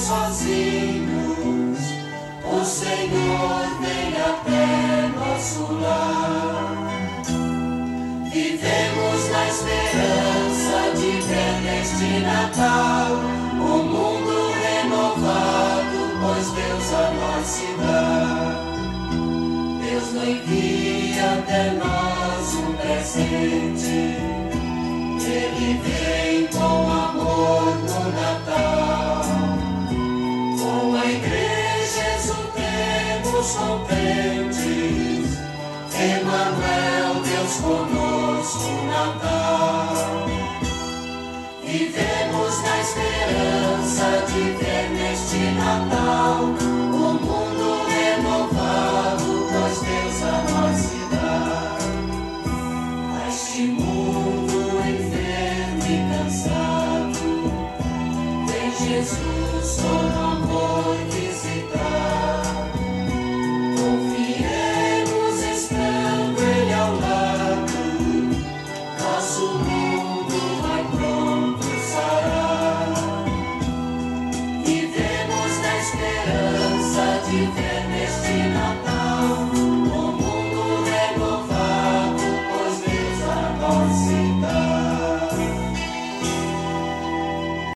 sozinhos, o Senhor vem até nosso lar. Vivemos na esperança de ver neste Natal um mundo renovado, pois Deus a nós se dá. Deus não envia até nós um presente, Ele vem com amor no Natal. Com a igreja exultemos contentes, Emmanuel, Deus conosco, Natal. Vivemos na esperança de ver neste Natal um mundo renovado, pois Deus a nós se dá. A este mundo enfermo e cansado, vem Jesus com amor visitar. Confiemos estando Ele ao lado, nosso mundo vai pronto sarar. Vivemos na esperança de ver neste Natal